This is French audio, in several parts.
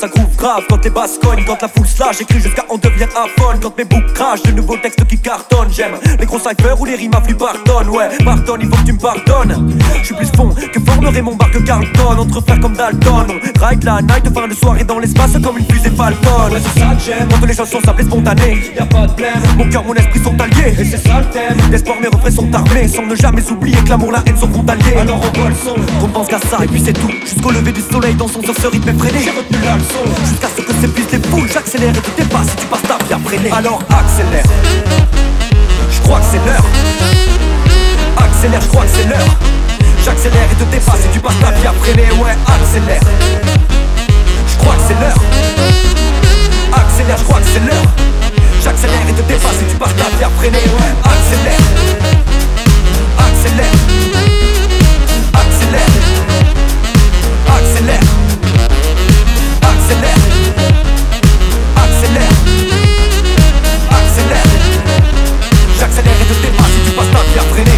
ça groove grave, quand les basses cognent, quand la foule se lâche, j'écris jusqu'à en devenir aphone. Quand mes boucs crachent, de nouveaux textes qui cartonnent. J'aime les gros cyphers où les rimes affluent pardonne. Ouais, pardonne, il faut que tu me pardonnes. Je suis plus fond que formerait mon bar que Carlton. Entre frères comme Dalton, on ride la night, fin de soirée dans l'espace comme une fusée Falcon. Ouais, c'est ça que j'aime, quand les chansons simples et spontanées. Y'a pas de blême, mon cœur, mon esprit sont alliés. Et c'est ça le thème, l'espoir mes refrains sont armés. Sans ne jamais oublier que l'amour, la haine sont frontaliers. Alors on voit le son, on pense qu'à ça et puis c'est tout. Jusqu'au lever du soleil dans son sens, ce rythme effréné. J'ai retenu la leçon, jusqu'à ce que s'épuisent les foules. J'accélère et tu dépasses si tu passes ta vie à freiner. Alors accélère, je crois que c'est l'heure. Accélère, je crois que c'est l'heure. J'accélère et te dépasse si tu passes ta vie à freiner. Ouais, accélère, je crois que c'est l'heure. Accélère, je crois que c'est l'heure. J'accélère et te dépasse si tu passes ta vie à freiner. Ouais, accélère, accélère, accélère, accélère, accélère, accélère, accélère. J'accélère et te dépasse si tu passes ta vie à freiner.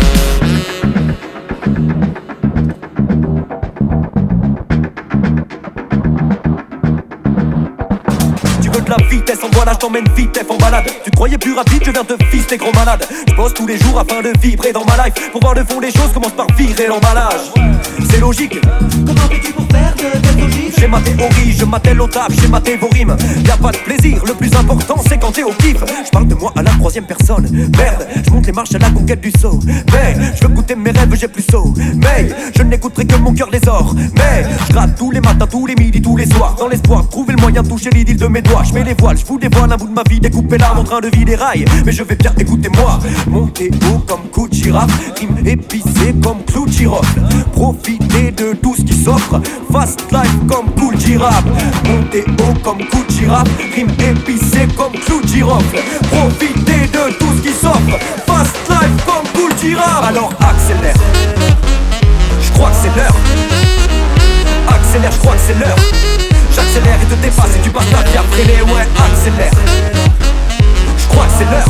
De la vitesse, en voilà, je t'emmène vite, en balade. Tu te croyais plus rapide, je viens te fister, gros malade. Je bosse tous les jours afin de vibrer dans ma life. Pour voir le fond des choses, commence par virer l'emballage. C'est logique. Comment fais-tu pour faire de telles logiques? J'ai ma théorie, je m'attelle au taf, j'ai maté vos rimes. Y'a pas de plaisir, le plus important c'est quand t'es au kiff. Je parle de moi à la troisième personne. Merde, je monte les marches à la conquête du saut. Mais je veux goûter mes rêves, j'ai plus saut. Mais je n'écouterai que mon cœur les ors. Mais je gratte tous les matins, tous les midis, tous les soirs. Dans l'espoir de trouver le moyen de toucher l'idylle de mes doigts. Je mets les voiles, je vous dévoile un bout de ma vie, découpé là en train de vider les rails. Mais je vais bien, écoutez-moi. Monter haut comme coup de girafe, rime épicé comme clou de girofle. Profiter de tout ce qui s'offre, fast life comme cool girafe. Monter haut comme coup de girafe, rime épicé comme clou de girofle. Profiter de tout ce qui s'offre, fast life comme cool girafe. Alors accélère, je crois que c'est l'heure. Accélère, je crois que c'est l'heure. J'accélère et te dépasse et tu passes ta vie à freiner. Ouais, accélère, je crois que c'est l'heure.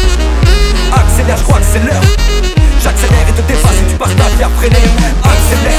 Accélère, je crois que c'est l'heure. J'accélère et te dépasse et tu passes ta vie à freiner. Accélère.